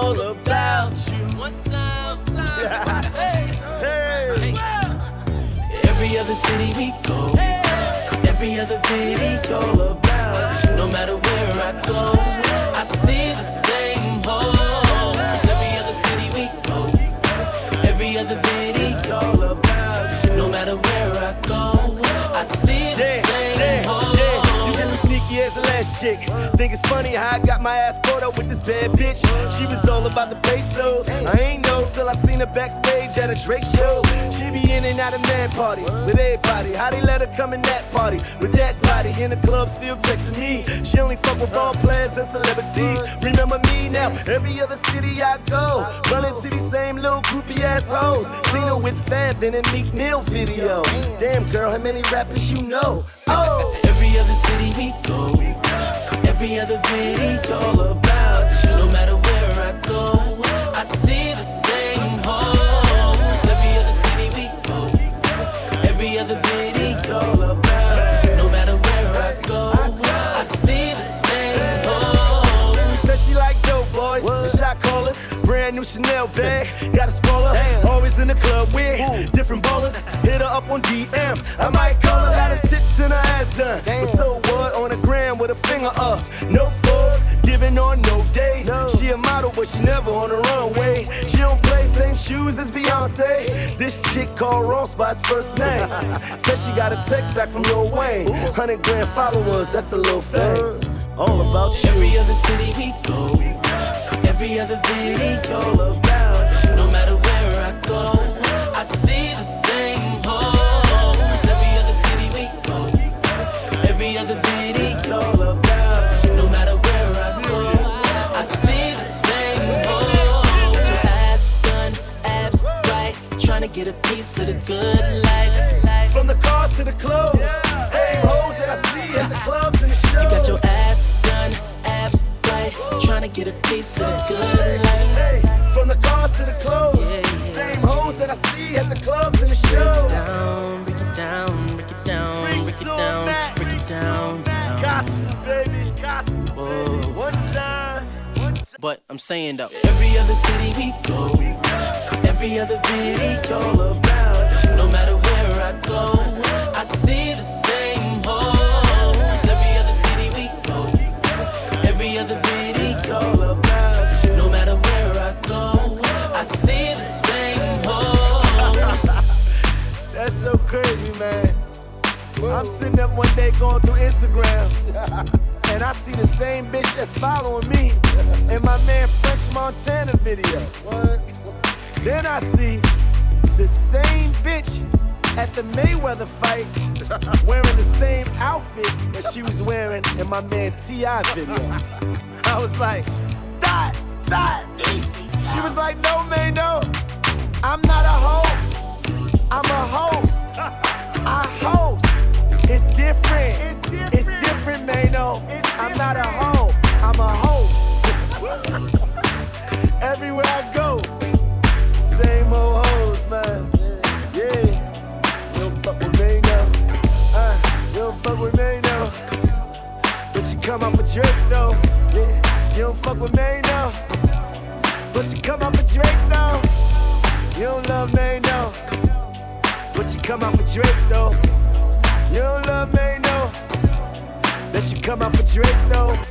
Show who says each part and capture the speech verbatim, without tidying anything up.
Speaker 1: all about you.
Speaker 2: One time, one time.
Speaker 1: Hey, hey.
Speaker 2: Every other city we go, every other video's all about you. No matter where I go, I see the same hoes. Every other city we go, every other video's all about you. No matter where I go, I see the
Speaker 1: Yeah,
Speaker 2: same
Speaker 1: yeah,
Speaker 2: hoes.
Speaker 1: yeah. You just as sneaky as the last chick. Think it's funny how I got my ass caught up with this bad bitch. She was all about the pesos. I ain't know till I seen her backstage at a Drake show. She be in and out of man parties with everybody. How they let her come in that party with that body in the club, still texting me. She only fuck with ball players and celebrities. Remember me now? Every other city I go, run into these same little groupie assholes. Seen her with Fab in a Meek Mill video. Damn girl, how many rappers you know? Oh,
Speaker 2: every other city we go, every other video's all about you. No matter where I go, I see the same hoes. Every other city we go, every other video's all about you. No matter where I go, I see the same hoes.
Speaker 1: said she like dope boys, shot callers, brand new Chanel bag, got a spoiler, always in the club with different ballers. Hit her up on D M, I might call her, got her tits and her ass done. But so what? On the gram with a finger up, no fucks, giving on no days. She a model, but she never on the runway. She don't play same shoes as Beyonce. This chick called Ross by his first name. Said she got a text back from Lil Wayne. Hundred grand followers, that's a little fame. All about you.
Speaker 2: Every other city we go, every other video's all about you. No matter where I go, I see the same hoes. Every other city we go, every other video's all about you. No matter where I go, I see the same hoes. Get your ass done, abs right, trying to get a piece of the good life.
Speaker 1: From the cars to the clothes, same hoes that I see at the clubs and the shows.
Speaker 2: You got your ass done, abs right, trying to get a piece of the good life.
Speaker 1: Hey, from the cars to the clothes,
Speaker 2: Yeah, yeah.
Speaker 1: same hoes that I see at the clubs and the shows.
Speaker 2: Down, break it down, break it down, break it down, break it down, down.
Speaker 1: Gossip, baby, gossip, baby.
Speaker 2: Whoa.
Speaker 1: One time, one time.
Speaker 2: But I'm saying though, every other city we go, every other video's all about you. No matter where I go, I see the same hoes. Every other city we go, every other video's all about you. No matter where I go, I see the same hoes.
Speaker 1: That's so crazy, man. I'm sitting up one day going through Instagram, and I see the same bitch that's following me in my man French Montana video. Then I see the same bitch at the Mayweather fight wearing the same outfit that she was wearing in my man T I video. I was like, that, that. She was like, no, man, no. I'm not a hoe. I'm a host. I host. It's different. It's different, it's different Mano. I'm not a hoe. I'm a host. Everywhere I go, it's the same old hoes, man. Yeah. You don't fuck with me, no. Uh, you don't fuck with me, no. But you come out for Drake, though. Yeah. You don't fuck with me, no. But you come out for Drake, though. You don't love me, no. But you come out for Drake, though. You don't love me, no. That you come out for Drake, though.